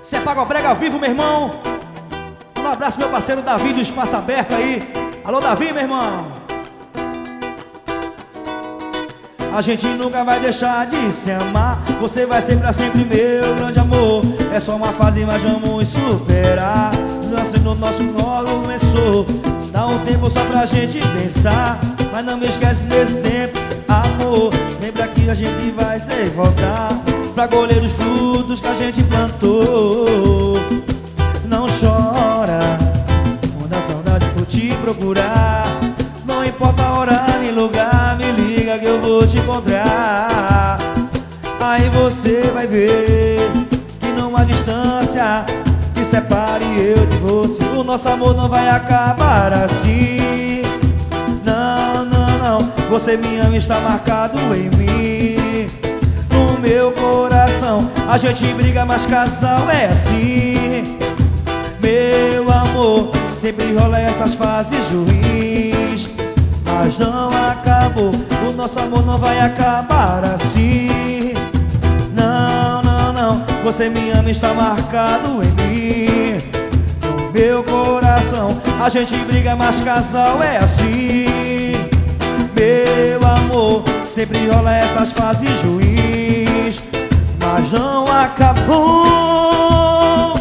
Cê é Pagobrega ao vivo, meu irmão. Um abraço, meu parceiro Davi do Espaço Aberto aí. Alô, Davi, meu irmão. A gente nunca vai deixar de se amar. Você vai ser pra sempre meu grande amor. É só uma fase, mas vamos superar. No nosso nó começou. Dá um tempo só pra gente pensar. Mas não me esquece desse tempo, amor. Lembra que a gente vai se voltar pra colher os frutos que a gente plantou. Não chora quando a saudade for te procurar. Não importa a hora nem lugar, me liga que eu vou te encontrar. Aí você vai ver que não há distância que separe eu de você. O nosso amor não vai acabar assim. Não, não, não. Você me ama, está marcado em mim, no meu coração. A gente briga, mas casal é assim. Meu amor, sempre rola essas fases ruins, mas não acabou. O nosso amor não vai acabar assim. Não, não, não. Você me ama, está marcado em mim, no meu coração. A gente briga, mas casal é assim. Meu amor, sempre rola essas fases ruins, mas não acabou.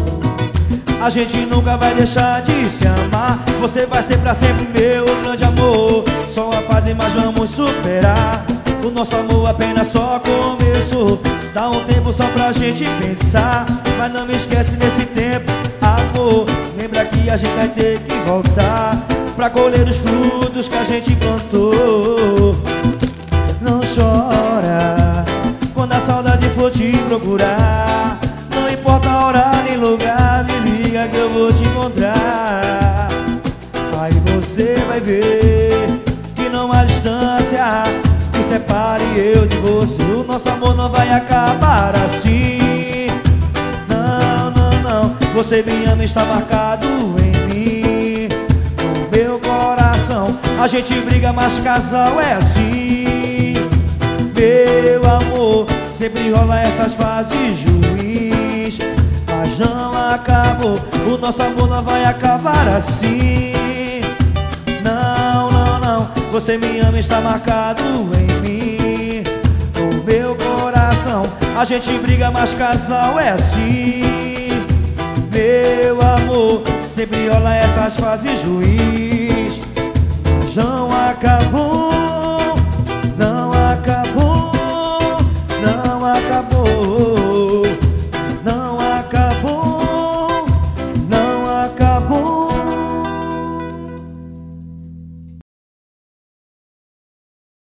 A gente nunca vai deixar de se amar. Você vai ser pra sempre meu grande amor. Só uma fase, mas vamos superar. O nosso amor apenas só começou. Dá um tempo só pra gente pensar. Mas não me esquece desse tempo, amor. Lembra que a gente vai ter que voltar pra colher os frutos que a gente plantou. Não chora quando a saudade for te procurar. Não importa a hora nem lugar, me liga que eu vou te encontrar. Aí você vai ver que não há distância que separe eu de você. O nosso amor não vai acabar assim. Não, não, não. Você me ama, está marcado em mim, no meu coração. A gente briga, mas casal é assim. Meu amor, sempre rola essas fases ruins, mas não acabou. O nosso amor não vai acabar assim. Não, não, não. Você me ama, está marcado em mim, no meu coração. A gente briga, mas casal é assim. Meu amor, sempre rola essas fases ruins, mas não acabou.